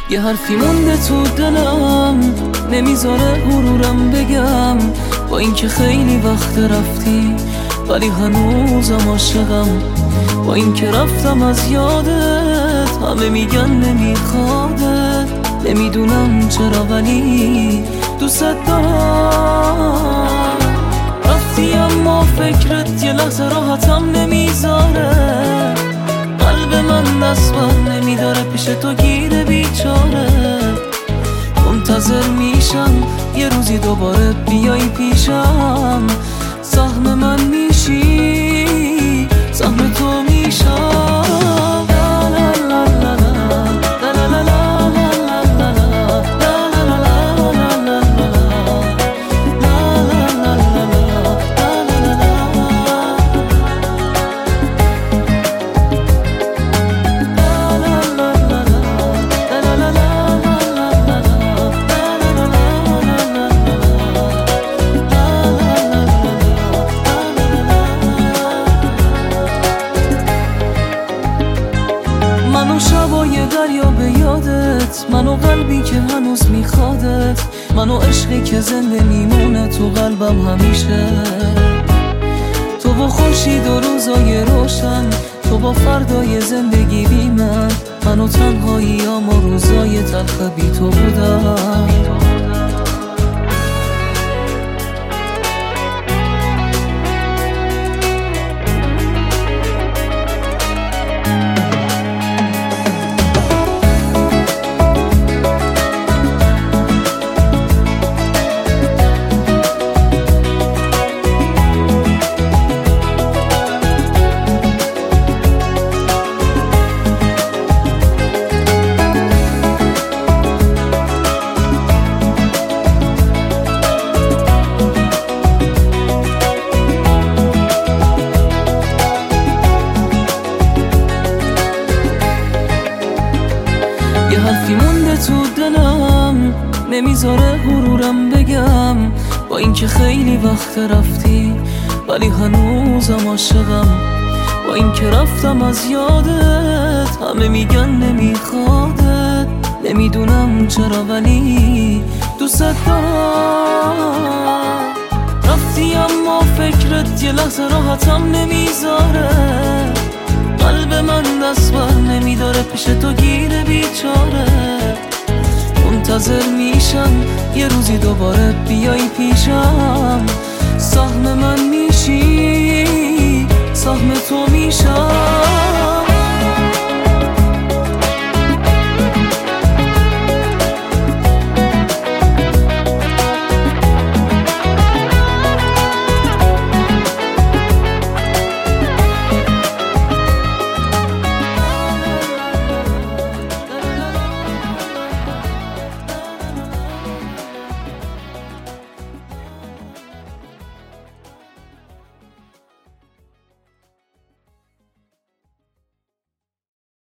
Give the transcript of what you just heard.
یه حرفی مونده تو دلم نمیذاره غرورم بگم، با اینکه خیلی وقت رفتی ولی هنوزم عاشقم. با اینکه رفتم از یادت همه میگن نمیخوادت، نمیدونم چرا ولی دوست دارم. رفتی اما فکرت یه لحظه راحتم نمیذاره، قلب من دست بر نمیداره پیش تو گیره بیچاره. منتظر میشم یه روزی دوباره بیای پیشم، سهم من میشی سهم تو میشم. منو شبای دریا به یادت، منو قلبی که هنوز میخوادت، منو عشقی که زنده میمونه تو قلبم همیشه. تو با خورشید و روزای روشن، تو با فردای زندگی بی منو تنهاییام و روزای تلخ بی تو بودم. یه حرفی مونده تو دلم نمیذاره غرورم بگم، با اینکه خیلی وقت رفتی ولی هنوزم عاشقم. با اینکه رفتم از یادت همه میگن نمیخوادت، نمیدونم چرا ولی دوست دارم. رفتی اما فکرت یه لحظه راحتم نمیذاره، قلب من دست بر نمیداره پیش تو گیره بیچاره. منتظر میشم یه روزی دوباره بیای پیشم، سهم من میشی سهم تو میشم.